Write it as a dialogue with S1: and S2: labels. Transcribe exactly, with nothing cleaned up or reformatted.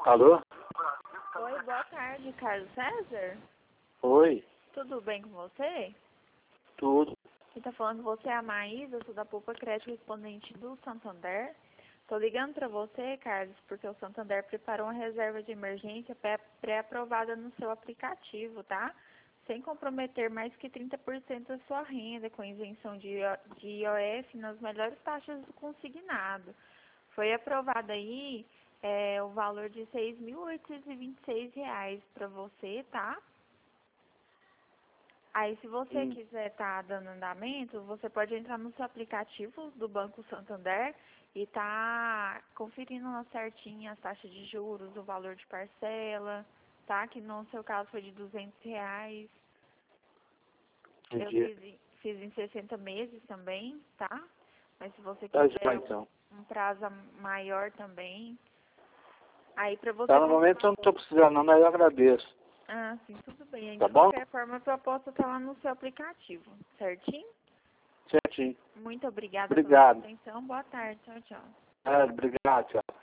S1: Alô?
S2: Oi, boa tarde, Carlos César.
S1: Oi,
S2: Tudo bem com você?
S1: tudo.
S2: Quem tá falando com você é a Maísa, eu sou da Poupa Crédito Respondente do Santander. Tô ligando pra você, Carlos, porque o Santander preparou uma reserva de emergência pré- pré-aprovada no seu aplicativo, tá? Sem comprometer mais que trinta por cento da sua renda, com isenção de I O- de I O F nas melhores taxas do consignado. Foi aprovado aí é, o valor de seis mil oitocentos e vinte e seis reais para você, tá? Aí, se você
S1: Hum,
S2: quiser estar dando andamento, você pode entrar no seu aplicativo do Banco Santander e tá conferindo lá certinho as taxas de juros, o valor de parcela, tá? Que no seu caso foi de duzentos reais. Eu
S1: entendi.
S2: fiz, em- fiz em sessenta meses também, tá? Mas se você
S1: Tá já
S2: quiser
S1: então.
S2: um prazo maior também, aí para você
S1: Tá, no
S2: comprar.
S1: momento eu não tô precisando não, mas eu agradeço.
S2: Ah, sim, tudo bem. Aí,
S1: Tá
S2: de
S1: bom?
S2: qualquer forma, a proposta tá lá no seu aplicativo, certinho?
S1: Certinho.
S2: Muito obrigada pela sua
S1: Obrigado.
S2: atenção. Boa tarde. Tchau, tchau.
S1: É, obrigado, tchau.